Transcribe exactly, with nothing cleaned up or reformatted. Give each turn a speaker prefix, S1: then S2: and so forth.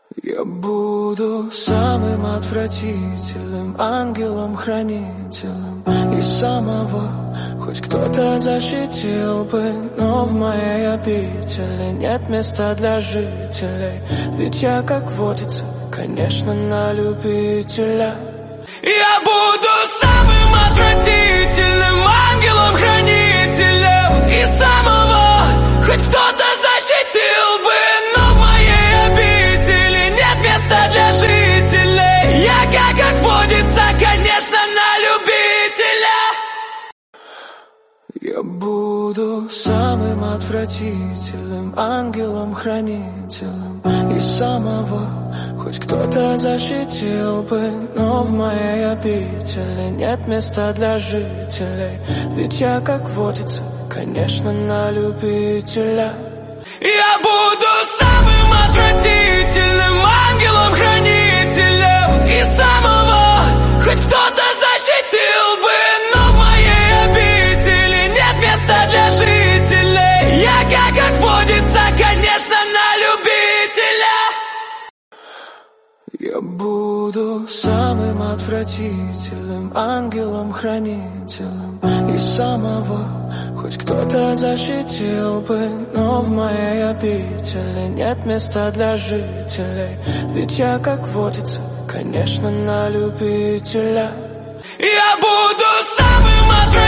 S1: Я буду самым отвратительным ангелом-хранителем, и самого хоть кто-то защитил бы, но в моей обители нет места для жителей. Ведь я, как водится, конечно, на любителя. Я буду самым отвратительным ангелом-хранителем, и самого хоть кто-то защитил бы, но в моей обители нет места для жителей. Я, как, как водится, конечно, на любителя. Я буду самым отвратительным ангелом-хранителем, и самого хоть кто-то защитил бы, но в моей обители нет места для жителей. Ведь я, как водится, конечно, на любителя. Я буду самым отвратительным ангелом-хранителем, и самого хоть кто-то защитил бы, но в моей обители нет места для жителей. Я, как, как водится, конечно, на любителя. Я буду самым отвратительным ангелом-хранителем, и самого хоть кто-то защитил бы, но в моей обители нет места для жителей. Ведь я, как водится, конечно, на любителя. Я буду самым отвратительным